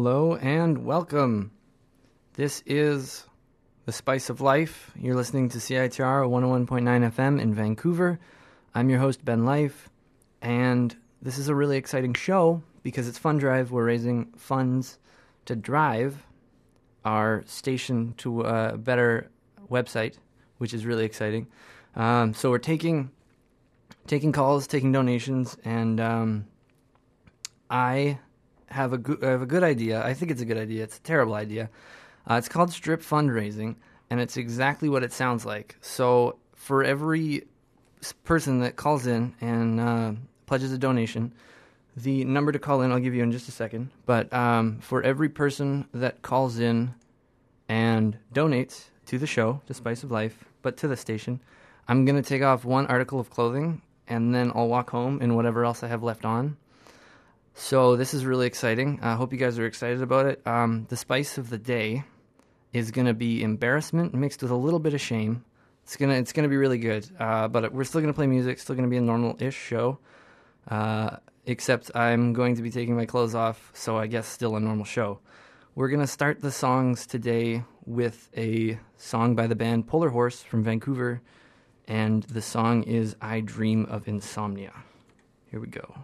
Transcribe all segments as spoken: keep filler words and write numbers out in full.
hello, and welcome. This is The Spice of Life. You're listening to C I T R one oh one point nine F M in Vancouver. I'm your host, Ben Life, and this is a really exciting show because it's Fund Drive. We're raising funds to drive our station to a better website, which is really exciting. Um, so we're taking taking calls, taking donations, and um, I have a go- I have a good idea. I think it's a good idea. It's a terrible idea. Uh, it's called Strip Fundraising, and it's exactly what it sounds like. So for every s- person that calls in and uh, pledges a donation, the number to call in I'll give you in just a second. But um, for every person that calls in and donates to the show, to Spice of Life, but to the station, I'm going to take off one article of clothing, and then I'll walk home in whatever else I have left on. So this is really exciting. I hope you guys are excited about it. Um, the spice of the day is going to be embarrassment mixed with a little bit of shame. It's gonna it's gonna be really good. Uh, but we're still gonna play music. Still gonna be a normal-ish show. Uh, except I'm going to be taking my clothes off, so I guess still a normal show. We're gonna start the songs today with a song by the band Polar Horse from Vancouver, and the song is "I Dream of Insomnia." Here we go.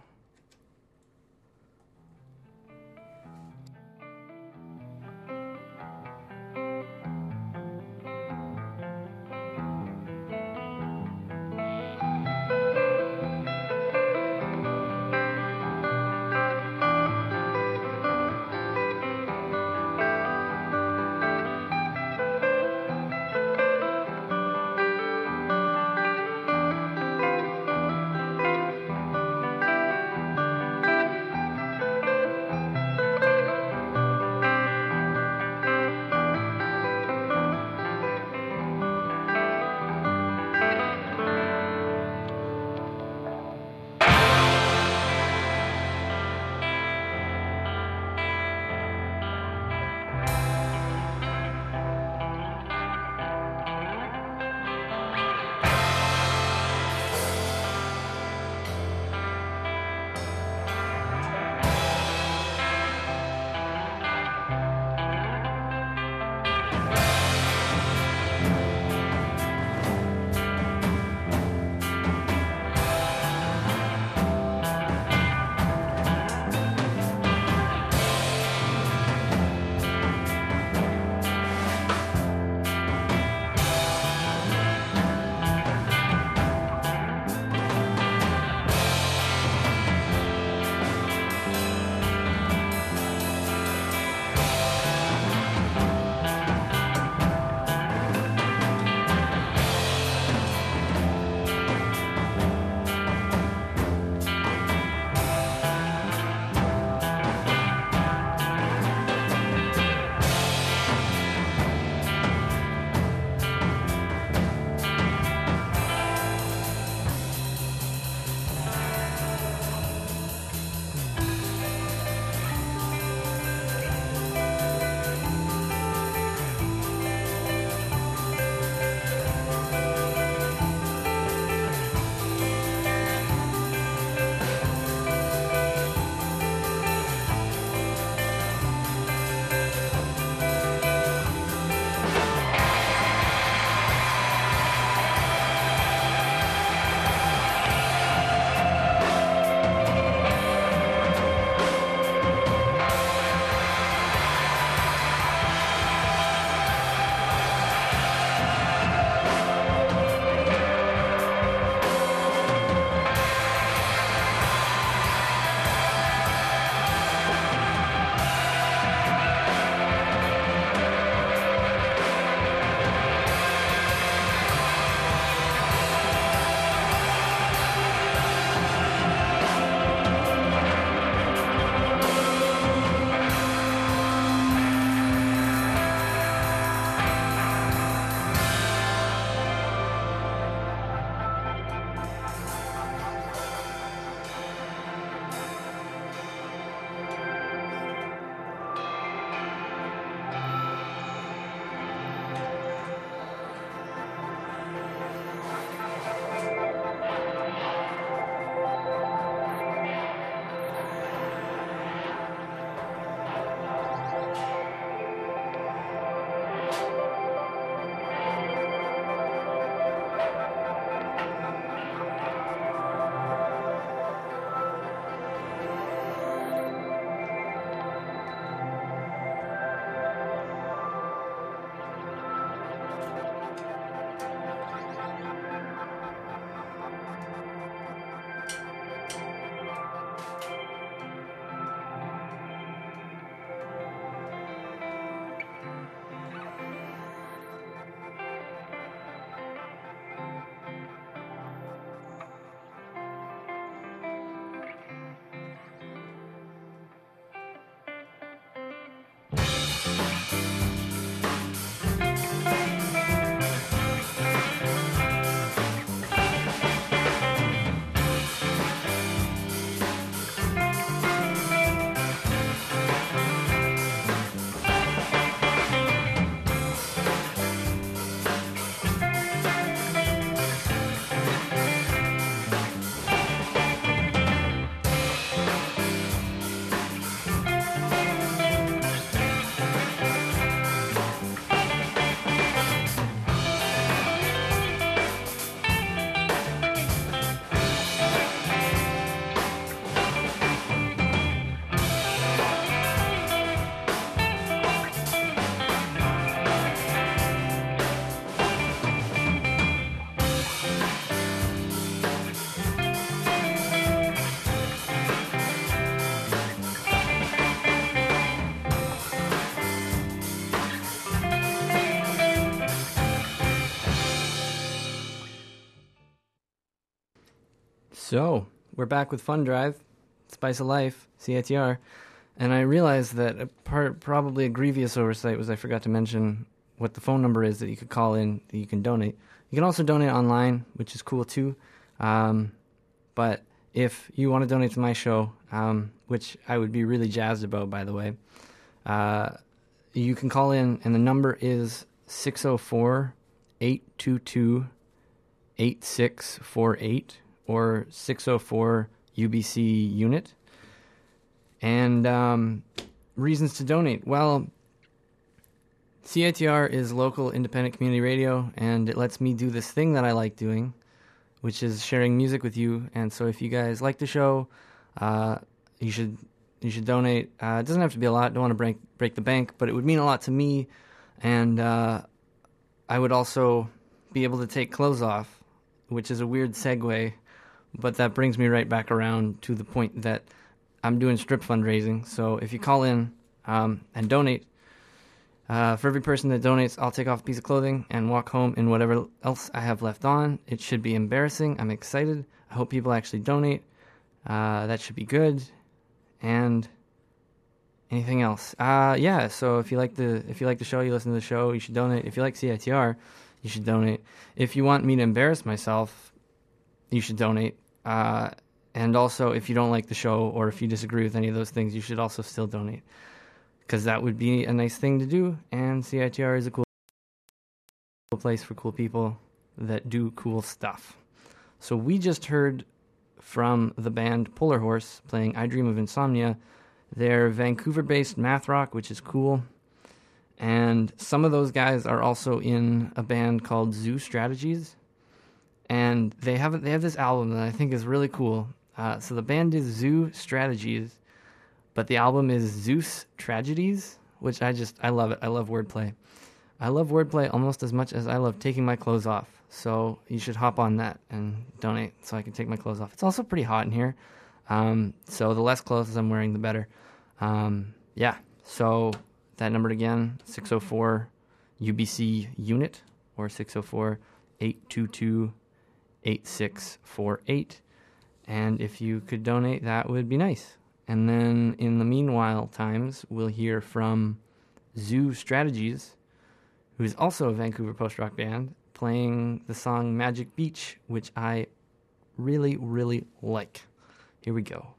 So, we're back with Fun Drive, Spice of Life, C I T R, and I realized that a part, probably a grievous oversight was I forgot to mention what the phone number is that you could call in, that you can donate. You can also donate online, which is cool too, um, but if you want to donate to my show, um, which I would be really jazzed about, by the way, uh, you can call in, and the number is six oh four, eight two two, eight six four eight or six oh four U B C unit. And um, reasons to donate. Well, C I T R is local independent community radio, and it lets me do this thing that I like doing, which is sharing music with you. And so if you guys like the show, uh, you should you should donate. Uh, it doesn't have to be a lot. Don't want to break break the bank, but it would mean a lot to me. And uh, I would also be able to take clothes off, which is a weird segue, but that brings me right back around to the point that I'm doing strip fundraising. So if you call in um, and donate, uh, for every person that donates, I'll take off a piece of clothing and walk home in whatever else I have left on. It should be embarrassing. I'm excited. I hope people actually donate. Uh, that should be good. And anything else? Uh, yeah. So if you like the if you like the show, you listen to the show, you should donate. If you like C I T R, you should donate. If you want me to embarrass myself, you should donate. Uh, and also, if you don't like the show or if you disagree with any of those things, you should also still donate, because that would be a nice thing to do. And C I T R is a cool place for cool people that do cool stuff. So we just heard from the band Polar Horse playing I Dream of Insomnia. They're Vancouver-based math rock, which is cool. And some of those guys are also in a band called Zoo Strategies. And they have they have this album that I think is really cool. Uh, so the band is Zoo Strategies, but the album is Zeus Tragedies, which I just, I love it. I love wordplay. I love wordplay almost as much as I love taking my clothes off. So you should hop on that and donate so I can take my clothes off. It's also pretty hot in here. Um, so the less clothes I'm wearing, the better. Um, yeah, so that number again, six oh four U B C unit or six oh four, eight two two, eight six four eight. And if you could donate, that would be nice. And then in the meanwhile times, we'll hear from Zoo Strategies, who is also a Vancouver post-rock band, playing the song Magic Beach, which I really, really like. Here we go.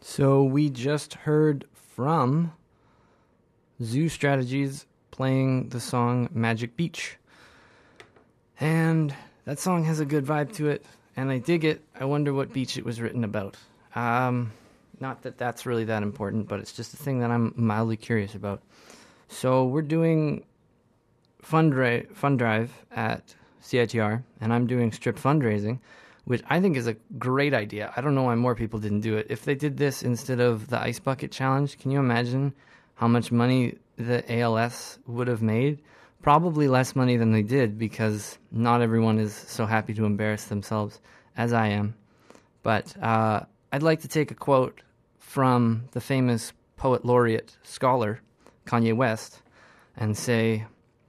So we just heard from Zoo Strategies playing the song Magic Beach. And that song has a good vibe to it, and I dig it. I wonder what beach it was written about. Um, not that that's really that important, but it's just a thing that I'm mildly curious about. So we're doing fund, dri- fund drive at C I T R, and I'm doing strip fundraising, which I think is a great idea. I don't know why more people didn't do it. If they did this instead of the Ice Bucket Challenge, can you imagine how much money the A L S would have made? Probably less money than they did, because not everyone is so happy to embarrass themselves as I am. But uh, I'd like to take a quote from the famous poet laureate scholar, Kanye West, and say,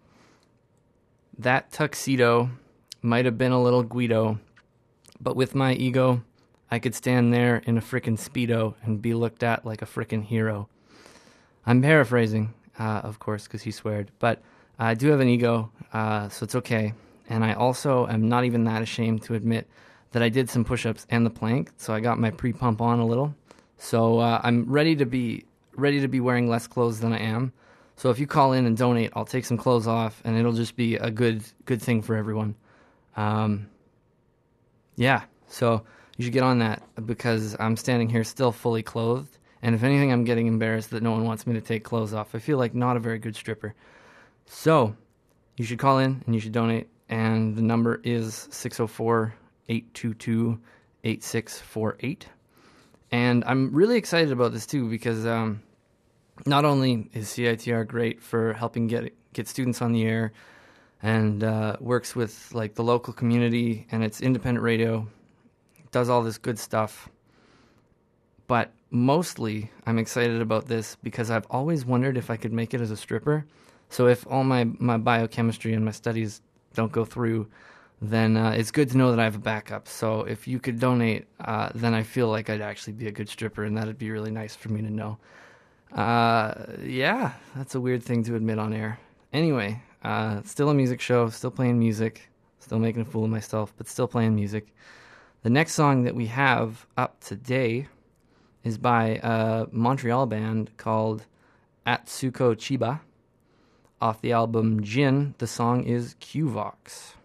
"That tuxedo might have been a little Guido, but with my ego, I could stand there in a frickin' Speedo and be looked at like a frickin' hero." I'm paraphrasing, uh, of course, because he sweared, but I do have an ego, uh, so it's okay. And I also am not even that ashamed to admit that I did some push-ups and the plank, so I got my pre-pump on a little. So uh, I'm ready to be ready to be wearing less clothes than I am. So if you call in and donate, I'll take some clothes off, and it'll just be a good good thing for everyone. Um, yeah, so you should get on that, because I'm standing here still fully clothed. And if anything, I'm getting embarrassed that no one wants me to take clothes off. I feel like not a very good stripper. So you should call in and you should donate. And the number is six oh four, eight two two, eight six four eight. And I'm really excited about this too, because um, not only is C I T R great for helping get get students on the air, and uh, works with like the local community, and it's independent radio, does all this good stuff, but mostly I'm excited about this because I've always wondered if I could make it as a stripper. So if all my, my biochemistry and my studies don't go through, then uh, it's good to know that I have a backup. So if you could donate, uh, then I feel like I'd actually be a good stripper, and that'd be really nice for me to know. Uh, yeah, that's a weird thing to admit on air. Anyway, uh, still a music show, still playing music, still making a fool of myself, but still playing music. The next song that we have up today is by a Montreal band called Atsuko Chiba. Off the album Jin, the song is Q-Vox.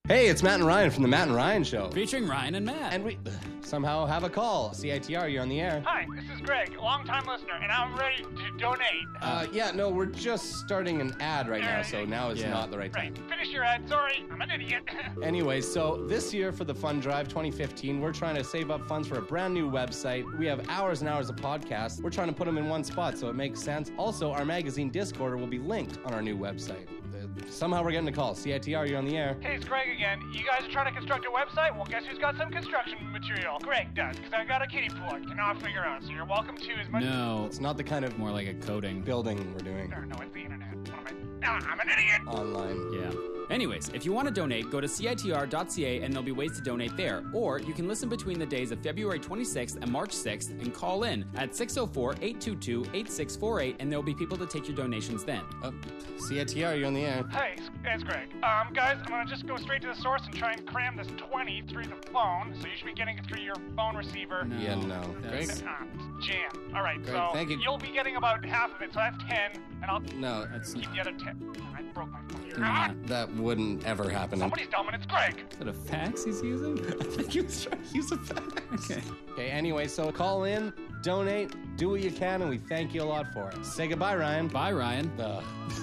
Hey, it's Matt and Ryan from the Matt and Ryan Show. Featuring Ryan and Matt. And we somehow have a call. C I T R, you're on the air. Hi, this is Greg, a long-time listener, and I'm ready to donate. Uh, yeah, no, we're just starting an ad right now, so now is Yeah. not the right time. Right, finish your ad. Sorry, I'm an idiot. Anyway, so this year for the Fund Drive twenty fifteen, we're trying to save up funds for a brand new website. We have hours and hours of podcasts. We're trying to put them in one spot so it makes sense. Also, our magazine Discord will be linked on our new website. Uh, somehow we're getting a call. C I T R, you're on the air. Hey, it's Greg again. You guys are trying to construct a website? Well, guess who's got some construction material? Greg does, because I got a kiddie pool I cannot figure out, so you're welcome to as much... No, It's not the kind of more like a coding. building we're doing No, no, it's the internet. What am I... Ah, I'm an idiot! online. Yeah. Anyways, if you want to donate, go to C I T R dot C A and there'll be ways to donate there. Or you can listen between the days of February twenty-sixth and March sixth and call in at six oh four, eight two two, eight six four eight and there'll be people to take your donations then. Uh, C I T R, you're on the air. Hey, it's, it's Greg. Um, guys, I'm gonna just go straight to the source and try and cram this twenty through the phone, so you should be getting it through your phone receiver. No, Yeah, no. that's- Greg? Ah, jam. All right, Great, so thank you. you'll be getting about half of it, so that's ten, and I'll No, That's keep the other ten. I broke my phone. Nah. Ah, that wouldn't ever happen. somebody's dumb, and it's Greg. Is that a fax he's using? I think he was trying to use a fax. Okay. Okay, anyway, so call in, donate, do what you can, and we thank you a lot for it. Say goodbye, Ryan. Bye, Ryan. Ugh.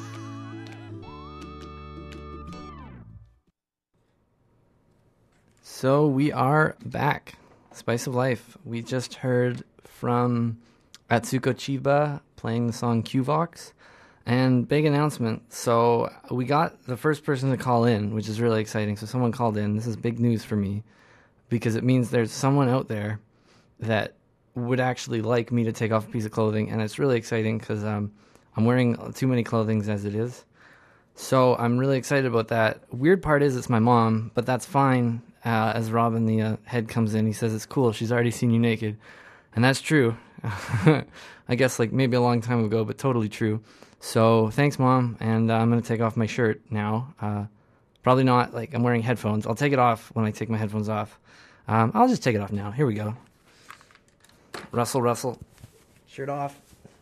So we are back. Spice of Life. We just heard from Atsuko Chiba playing the song Q-Vox. And big announcement. So we got the first person to call in, which is really exciting. So someone called in. This is big news for me because it means there's someone out there that would actually like me to take off a piece of clothing. And it's really exciting because um, I'm wearing too many clothings as it is. So I'm really excited about that. Weird part is it's my mom, but that's fine. Uh, as Robin, the uh, head, comes in, he says it's cool. She's already seen you naked. And that's true. I guess like maybe a long time ago, but totally true. So thanks, Mom. And uh, I'm going to take off my shirt now. Uh, probably not like I'm wearing headphones. I'll take it off when I take my headphones off. Um, I'll just take it off now. Here we go. Rustle, rustle. Shirt off.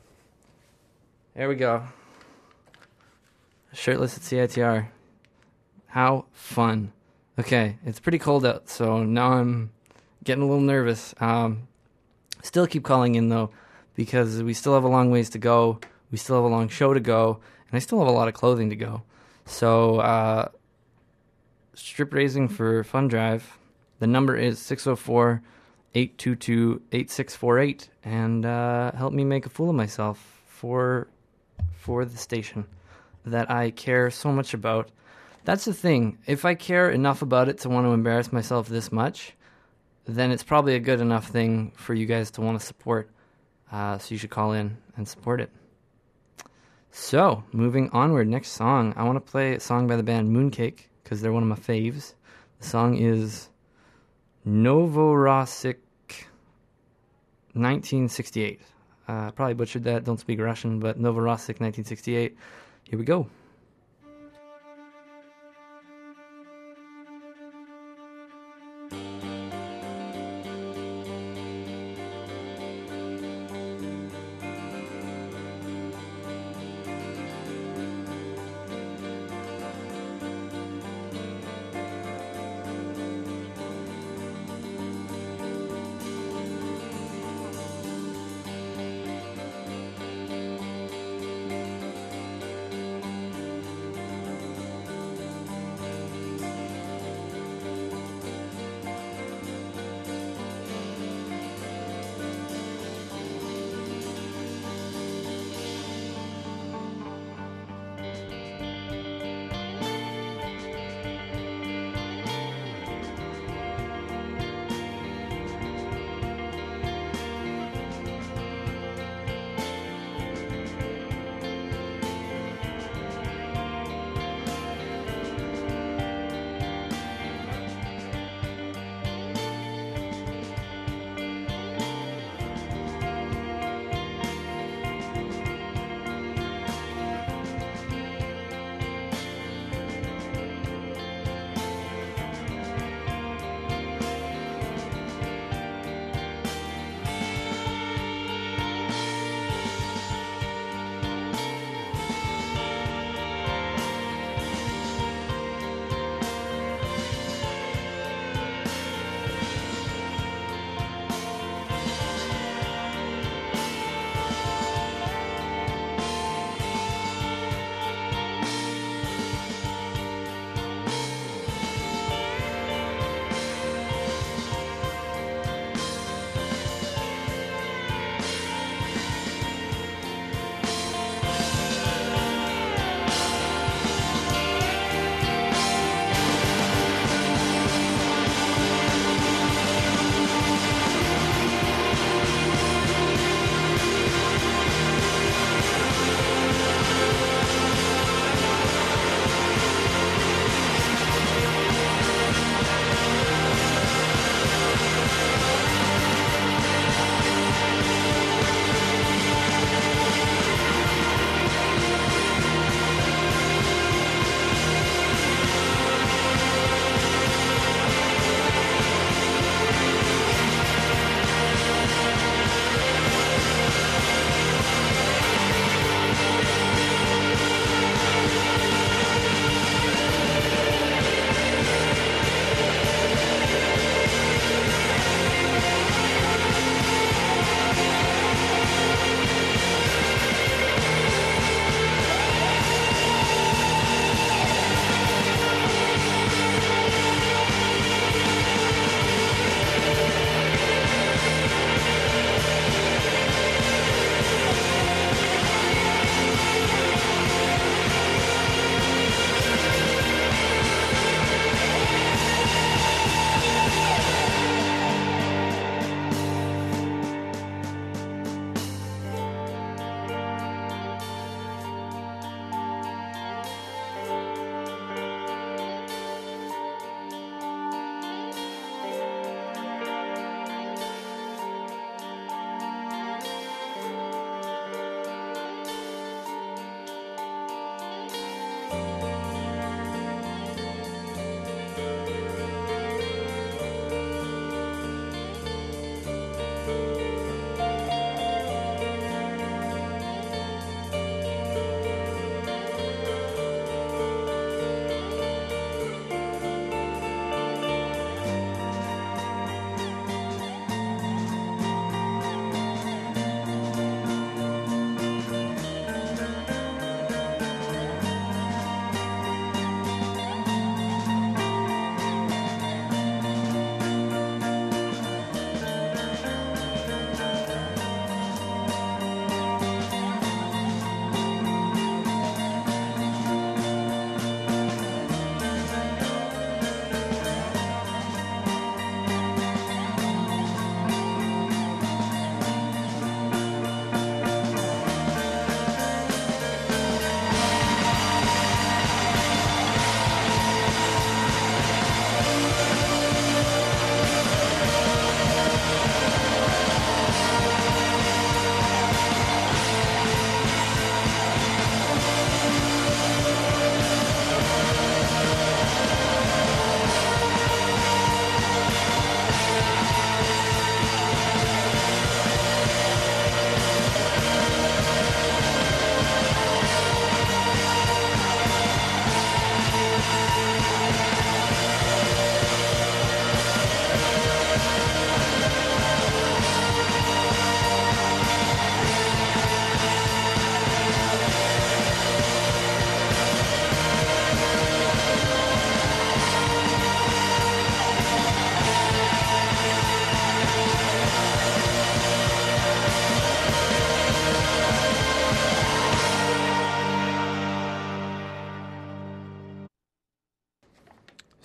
There we go. Shirtless at C I T R. How fun. Okay, it's pretty cold out, so now I'm getting a little nervous. Um, still keep calling in, though, because we still have a long ways to go. We still have a long show to go, and I still have a lot of clothing to go. So, uh, strip raising for Fund Drive. The number is six oh four, eight two two, eight six four eight, and uh, help me make a fool of myself for for the station that I care so much about. That's the thing. If I care enough about it to want to embarrass myself this much, then it's probably a good enough thing for you guys to want to support. Uh, so you should call in and support it. So, moving onward, next song. I want to play a song by the band Mooncake, because they're one of my faves. The song is Novorossiysk nineteen sixty-eight. Uh, probably butchered that, don't speak Russian, but Novorossiysk nineteen sixty-eight. Here we go.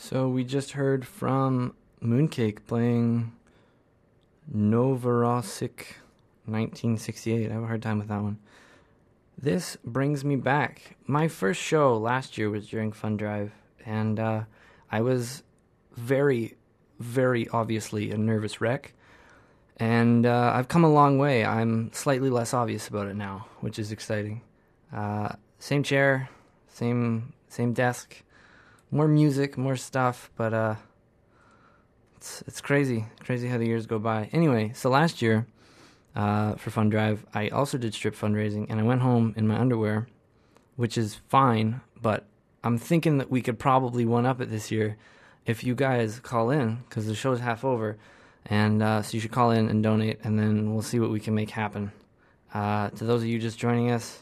So we just heard from Mooncake playing Novorossiysk nineteen sixty-eight. I have a hard time with that one. This brings me back. My first show last year was during Fun Drive, and uh, I was very, very obviously a nervous wreck. And uh, I've come a long way. I'm slightly less obvious about it now, which is exciting. Uh, same chair, same same desk, more music, more stuff, but uh, it's it's crazy, crazy how the years go by. Anyway, so last year, uh, for Fun Drive, I also did strip fundraising, and I went home in my underwear, which is fine, but I'm thinking that we could probably one-up it this year if you guys call in, because the show's half over. And uh, so you should call in and donate, and then we'll see what we can make happen. Uh, to those of you just joining us,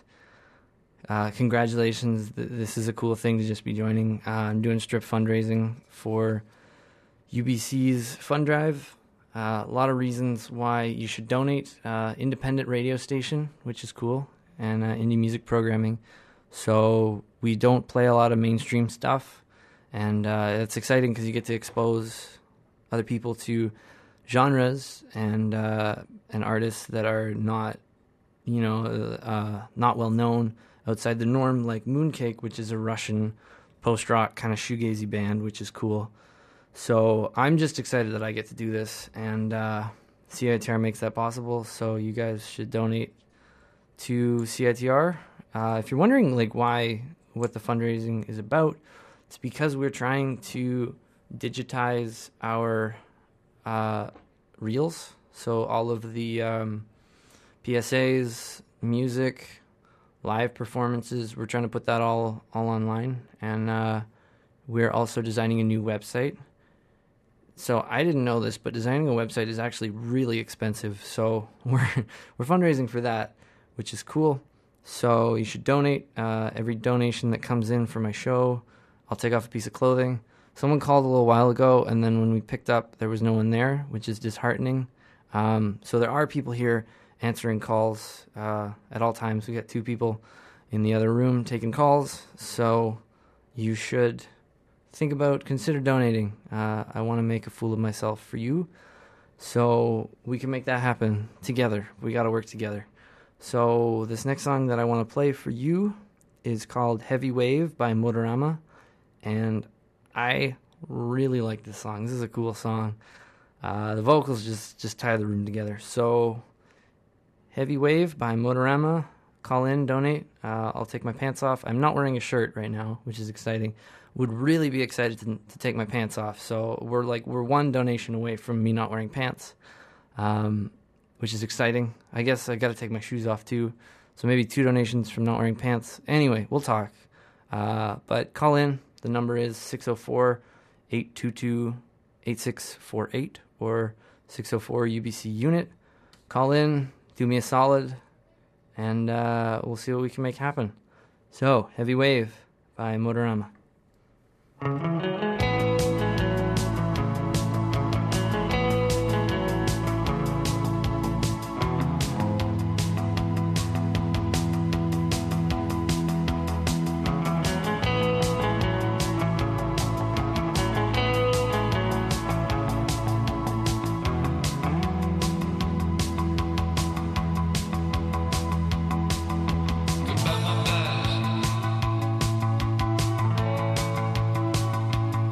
uh, congratulations. Th- this is a cool thing to just be joining. Uh, I'm doing strip fundraising for U B C's Fun Drive. Uh, a lot of reasons why you should donate. Uh, independent radio station, which is cool, and uh, indie music programming. So we don't play a lot of mainstream stuff, and uh, it's exciting because you get to expose other people to genres and uh, and artists that are not, you know, uh, not well known outside the norm, like Mooncake, which is a Russian post-rock kind of shoegazy band, which is cool. So I'm just excited that I get to do this, and uh, C I T R makes that possible. So you guys should donate to C I T R. Uh, if you're wondering, like, why, what the fundraising is about, it's because we're trying to digitize our Uh, reels, so all of the um, P S As, music, live performances, we're trying to put that all all online, and uh, we're also designing a new website. So I didn't know this, but designing a website is actually really expensive, so we're we're fundraising for that, which is cool. So you should donate. Uh, every donation that comes in for my show, I'll take off a piece of clothing. Someone called a little while ago, and then when we picked up, there was no one there, which is disheartening. Um, so there are people here answering calls uh, at all times. We got two people in the other room taking calls, so you should think about, consider donating. Uh, I want to make a fool of myself for you, so we can make that happen together. We got to work together. So this next song that I want to play for you is called Heavy Wave by Motorama, and I really like this song. This is a cool song. Uh, the vocals just, just tie the room together. So, Heavy Wave by Motorama. Call in, donate. Uh, I'll take my pants off. I'm not wearing a shirt right now, which is exciting. Would really be excited to, to take my pants off. So we're like we're one donation away from me not wearing pants, um, which is exciting. I guess I got to take my shoes off too. So maybe two donations from not wearing pants. Anyway, we'll talk. Uh, but call in. The number is six oh four, eight two two, eight six four eight or six oh four U B C unit. Call in, do me a solid, and uh, we'll see what we can make happen. So, Heavy Wave by Motorama. Goodbye, my best.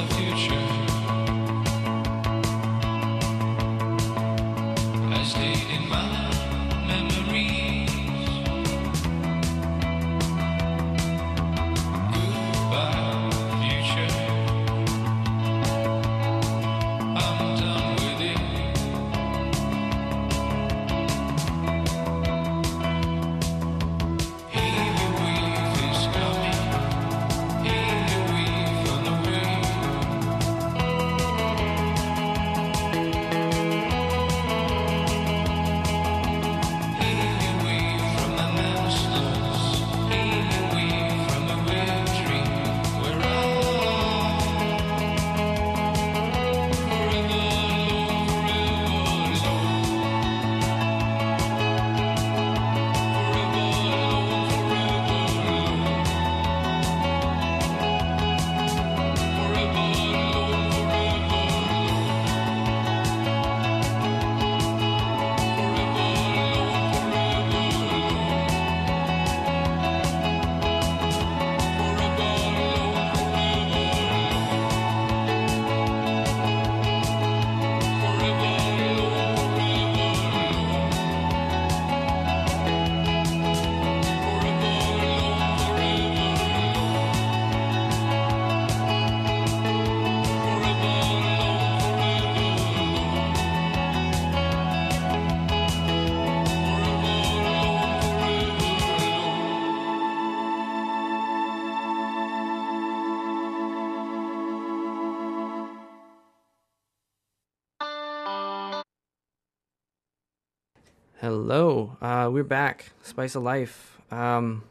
Hello, uh, we're back. Spice of Life. Um,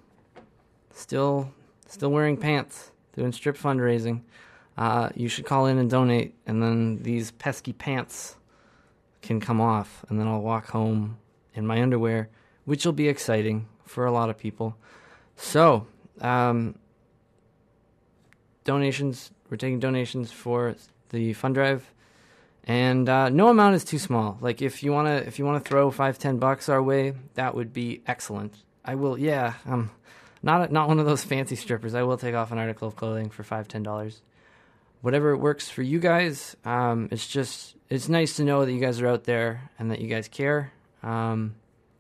still, still wearing pants, doing strip fundraising. Uh, you should call in and donate, and then these pesky pants can come off, and then I'll walk home in my underwear, which will be exciting for a lot of people. So, um, donations. We're taking donations for the fund drive. And uh, no amount is too small. Like if you wanna, if you wanna throw five, ten bucks our way, that would be excellent. I will, yeah. I'm not not one of those fancy strippers. I will take off an article of clothing for five, ten dollars. Whatever works for you guys. Um, it's just it's nice to know that you guys are out there and that you guys care. Um,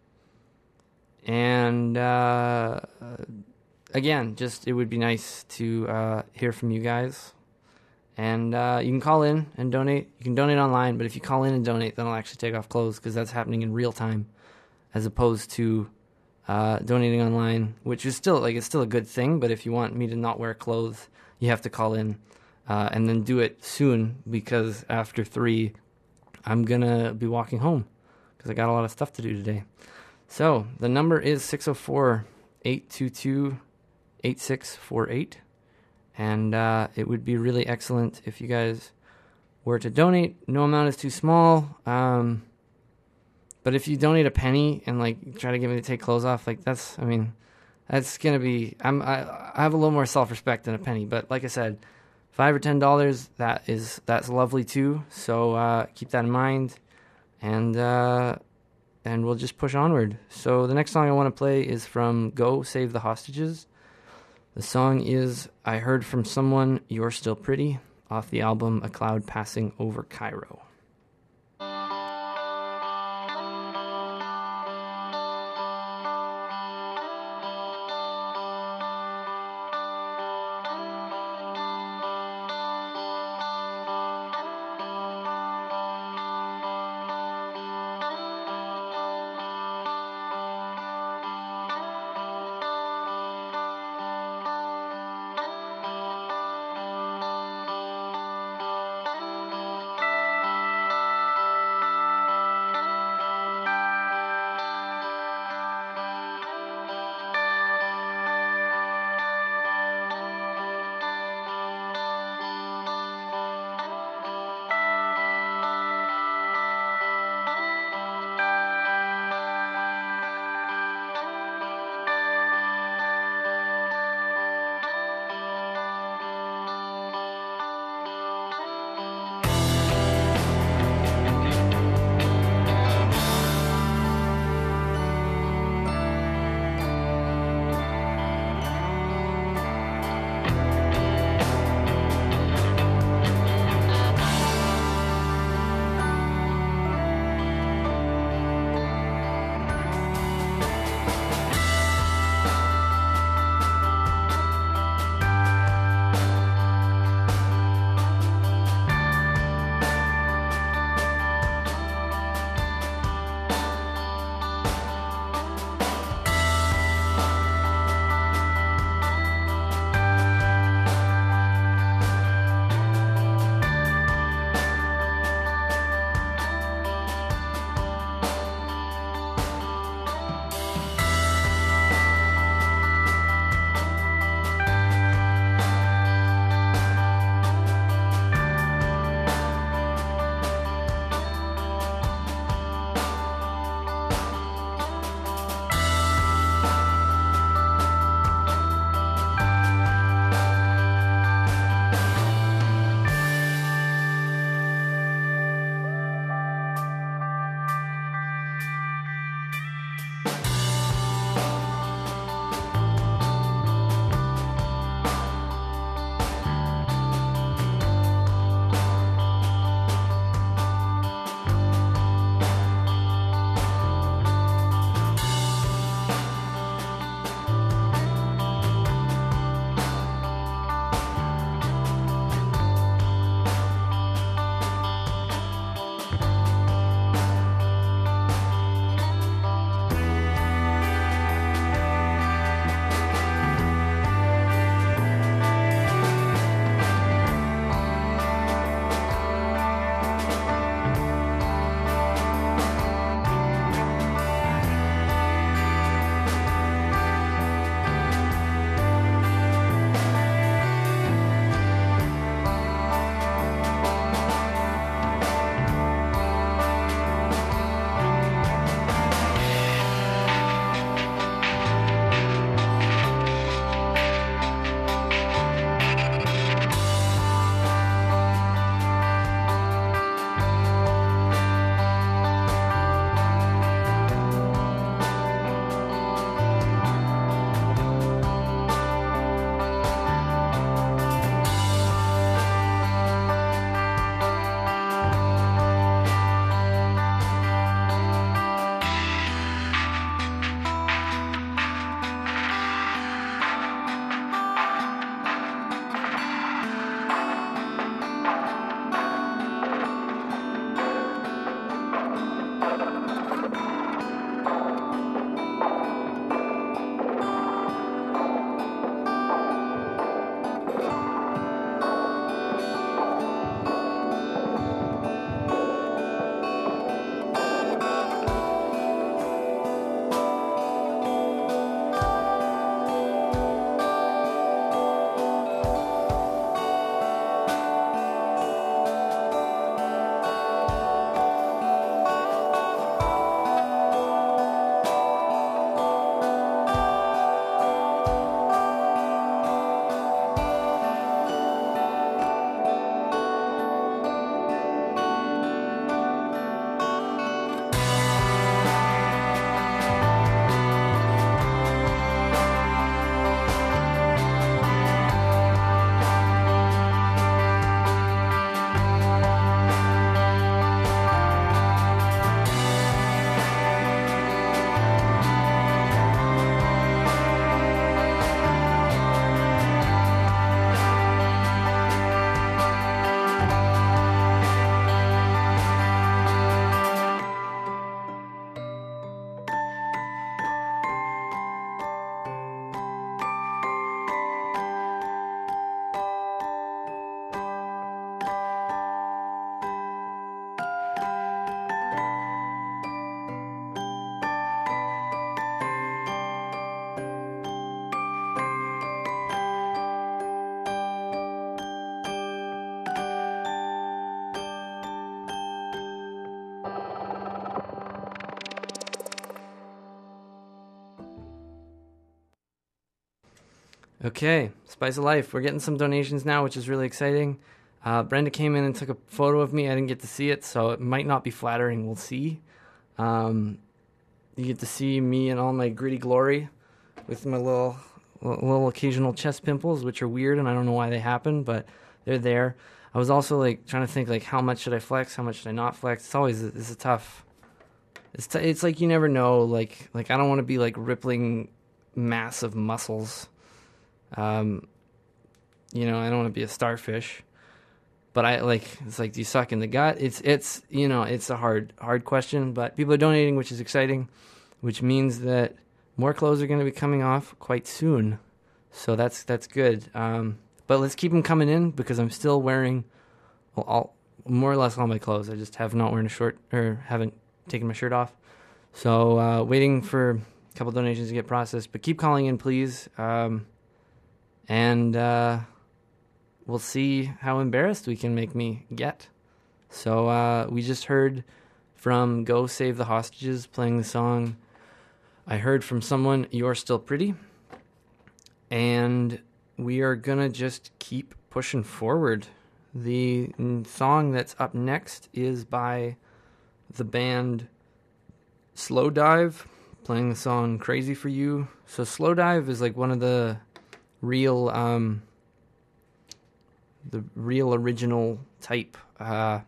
and uh, again, just it would be nice to uh, hear from you guys. And uh, you can call in and donate. You can donate online, but if you call in and donate, then I'll actually take off clothes because that's happening in real time, as opposed to uh, donating online, which is still like it's still a good thing. But if you want me to not wear clothes, you have to call in uh, and then do it soon because after three, I'm gonna be walking home because I got a lot of stuff to do today. So the number is six oh four, eight two two, eight six four eight. And uh, it would be really excellent if you guys were to donate. No amount is too small. Um, but if you donate a penny and like try to get me to take clothes off, like that's, I mean, that's gonna be. I'm, I, I have a little more self-respect than a penny. But like I said, five or ten dollars, that is that's lovely too. So uh, keep that in mind, and uh, and we'll just push onward. So the next song I want to play is from Go Save the Hostages. The song is I Heard From Someone You're Still Pretty off the album A Cloud Passing Over Cairo. Thank Okay, Spice of Life. We're getting some donations now, which is really exciting. Uh, Brenda came in and took a photo of me. I didn't get to see it, so it might not be flattering. We'll see. Um, you get to see me in all my gritty glory with my little little occasional chest pimples, which are weird, and I don't know why they happen, but they're there. I was also like trying to think like how much should I flex, how much should I not flex. It's always it's a tough. It's t- it's like you never know. Like like I don't want to be like rippling massive muscles. Um, you know, I don't want to be a starfish. But I like it's like, do you suck in the gut? It's it's you know it's a hard hard question. But people are donating, which is exciting, which means that more clothes are going to be coming off quite soon. So that's that's good. Um, but let's keep them coming in because I'm still wearing well, all more or less all my clothes. I just have not wearing a short or haven't taken my shirt off. So uh, waiting for a couple donations to get processed. But keep calling in, please. Um, and. Uh, We'll see how embarrassed we can make me get. So uh, we just heard from Go Save the Hostages playing the song. I heard from someone, You're Still Pretty. And we are going to just keep pushing forward. The song that's up next is by the band Slow Dive, playing the song Crazy For You. So Slow Dive is like one of the real... Um, the real original type uh,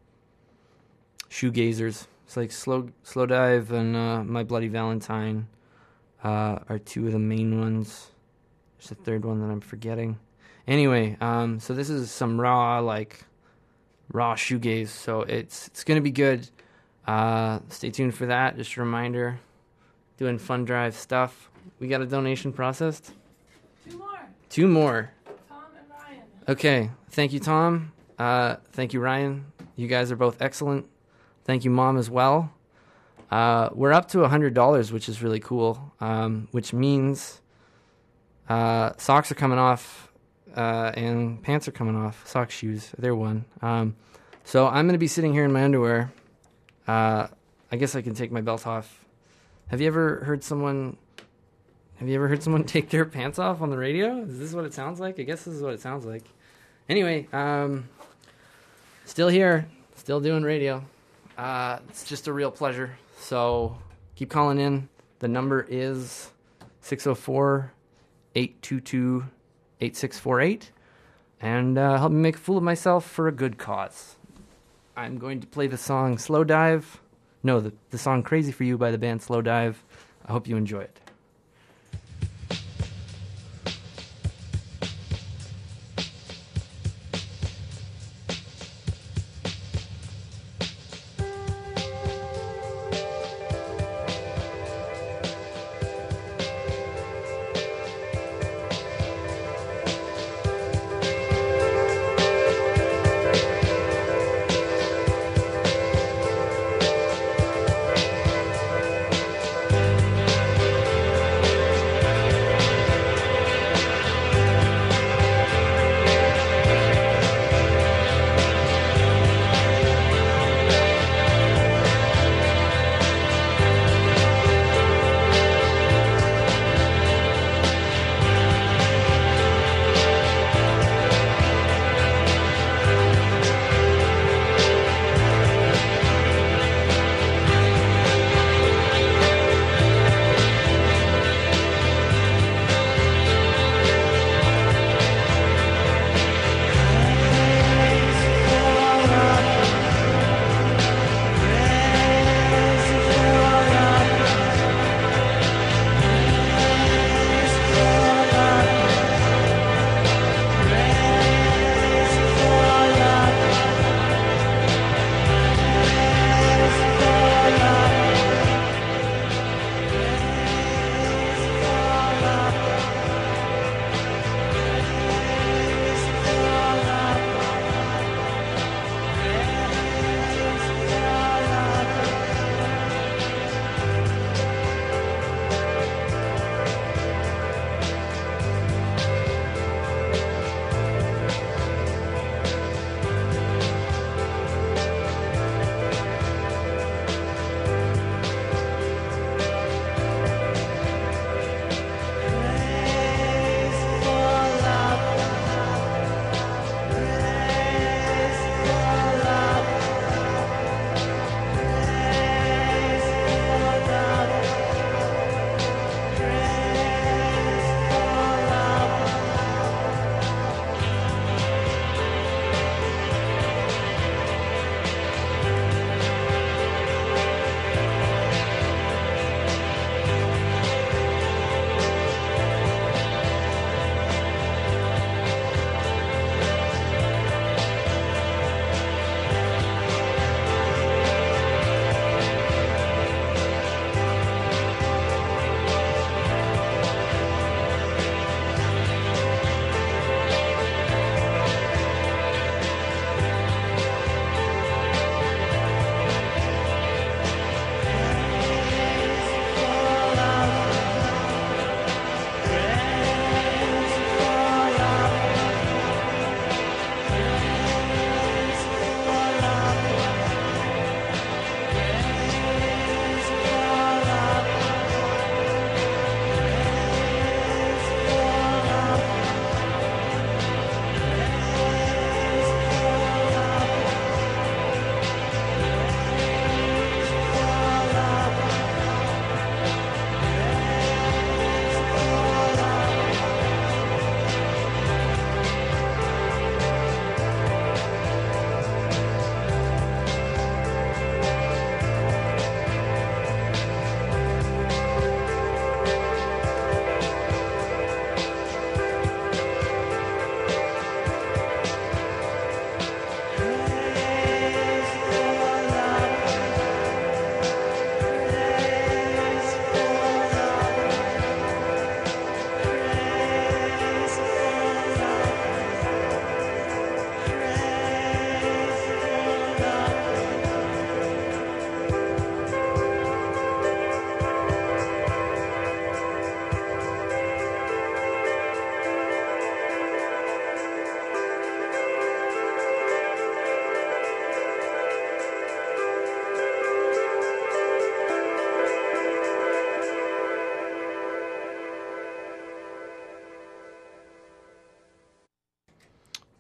shoegazers. It's like Slow Slow Dive and uh, My Bloody Valentine uh, are two of the main ones. There's a third one that I'm forgetting. Anyway, um, so this is some raw, like, raw shoegaze. So it's it's going to be good. Uh, stay tuned for that. Just a reminder, doing Fun Drive stuff. We got a donation processed? Two more. Two more. Okay, thank you, Tom. Uh, thank you, Ryan. You guys are both excellent. Thank you, Mom, as well. Uh, we're up to one hundred dollars, which is really cool, um, which means uh, socks are coming off uh, and pants are coming off. Sock shoes, they're one. Um, so I'm going to be sitting here in my underwear. Uh, I guess I can take my belt off. Have you ever heard someone... Have you ever heard someone take their pants off on the radio? Is this what it sounds like? I guess this is what it sounds like. Anyway, um, still here, still doing radio. Uh, it's just a real pleasure. So keep calling in. The number is six oh four, eight two two, eight six four eight. And uh, help me make a fool of myself for a good cause. I'm going to play the song Slow Dive. No, the, the song Crazy For You by the band Slow Dive. I hope you enjoy it. Thank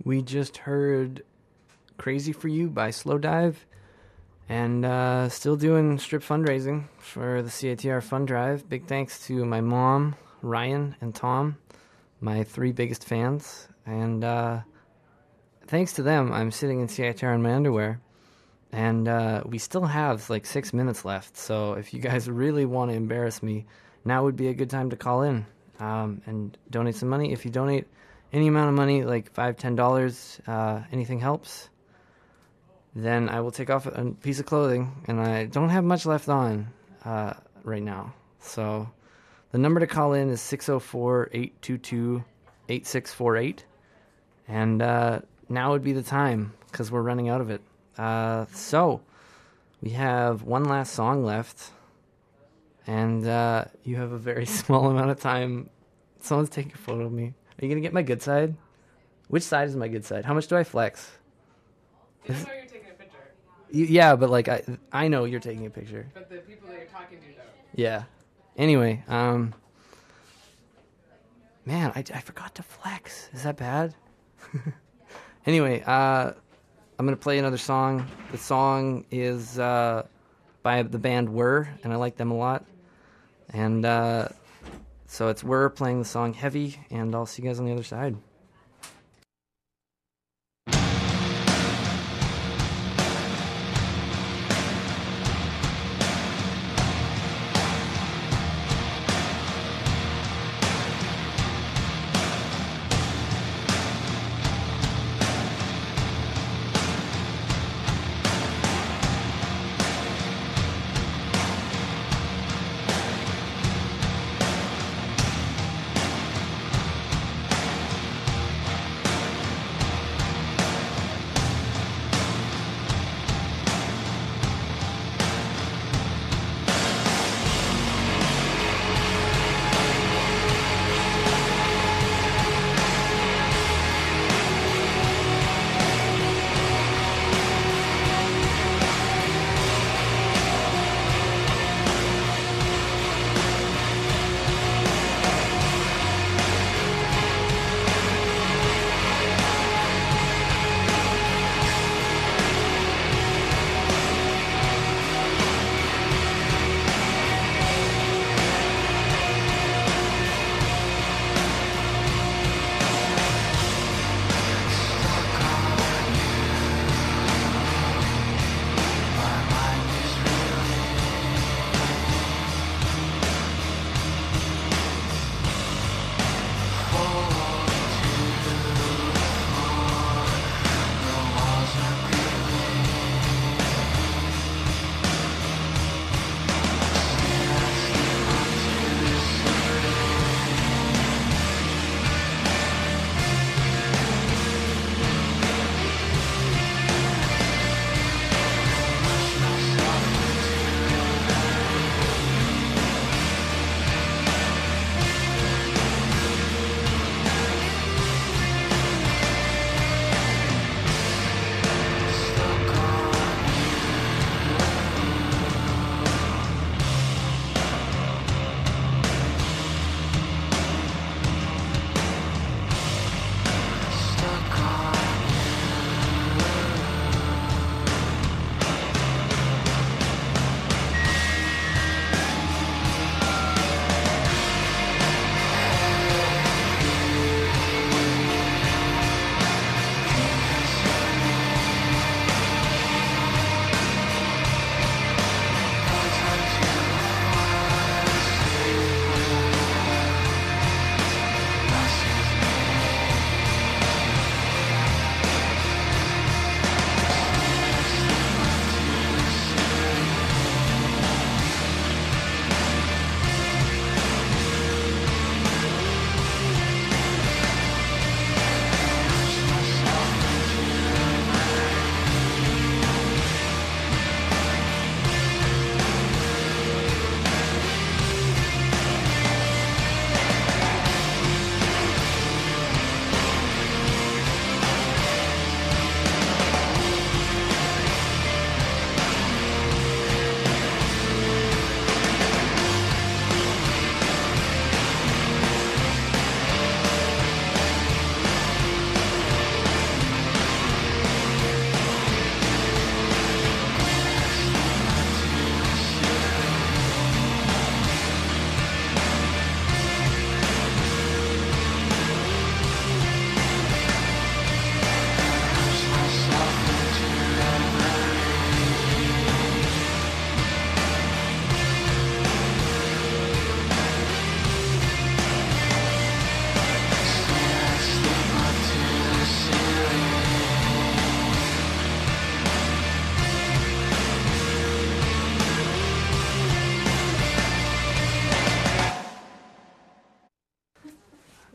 We just heard Crazy For You by Slow Dive, and uh, still doing strip fundraising for the C I T R Fund Drive. Big thanks to my mom, Ryan, and Tom, my three biggest fans. And uh, thanks to them, I'm sitting in C I T R in my underwear. And uh, we still have like six minutes left. So if you guys really want to embarrass me, now would be a good time to call in um, and donate some money. If you donate any amount of money, like five dollars, ten dollars, uh, anything helps, then I will take off a piece of clothing. And I don't have much left on uh, right now. So the number to call in is six oh four, eight two two, eight six four eight. And uh, now would be the time because we're running out of it. Uh, so, we have one last song left, and uh, you have a very small amount of time. Someone's taking a photo of me. Are you going to get my good side? Which side is my good side? How much do I flex? You don't know you're taking a picture. Y- yeah, but like, I I know you're taking a picture. But the people that you're talking to don't. Yeah. Anyway, um, man, I, I forgot to flex. Is that bad? Anyway, uh... I'm going to play another song. The song is uh, by the band Were, and I like them a lot. And uh, so it's Were playing the song Heavy, and I'll see you guys on the other side.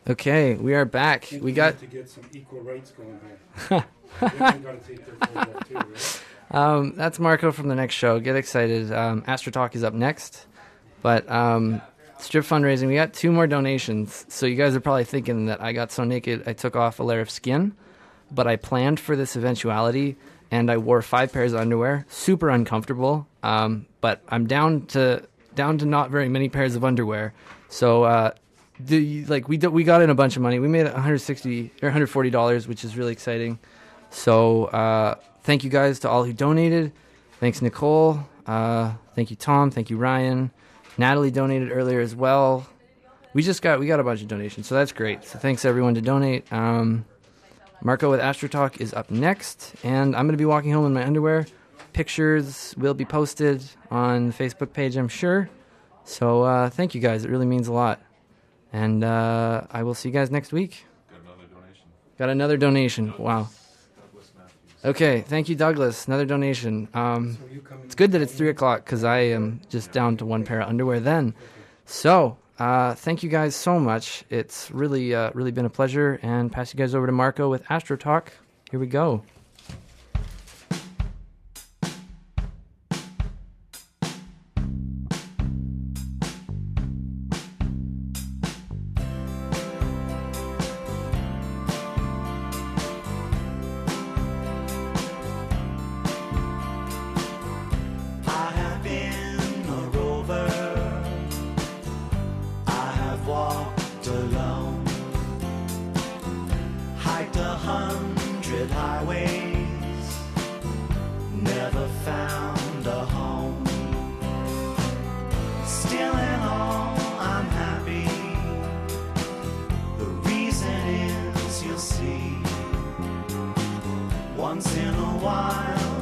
Okay, we are back. We got to get some equal rights going here. Everyone got to take their photograph too, right? um, that's Marco from the next show. Get excited. Um, Astro Talk is up next, but um, strip fundraising. We got two more donations. So you guys are probably thinking that I got so naked I took off a layer of skin, but I planned for this eventuality, and I wore five pairs of underwear. Super uncomfortable, um, but I'm down to down to not very many pairs of underwear. So. Uh, The, like we do, we got in a bunch of money. We made one hundred sixty or one hundred forty dollars, which is really exciting. So uh, thank you guys to all who donated. Thanks Nicole. Uh, thank you Tom. Thank you Ryan. Natalie donated earlier as well. We just got we got a bunch of donations, so that's great. So thanks everyone to donate. Um, Marco with Astro Talk is up next, and I'm going to be walking home in my underwear. Pictures will be posted on the Facebook page, I'm sure. So uh, thank you guys. It really means a lot. And uh, I will see you guys next week. Got another donation. Got another donation. Wow. Okay, thank you, Douglas. Another donation. Um, it's good that it's three o'clock because I am just down to one pair of underwear then. So, uh, thank you guys so much. It's really, uh, really been a pleasure. And pass you guys over to Marco with Astro Talk. Here we go. Once in a while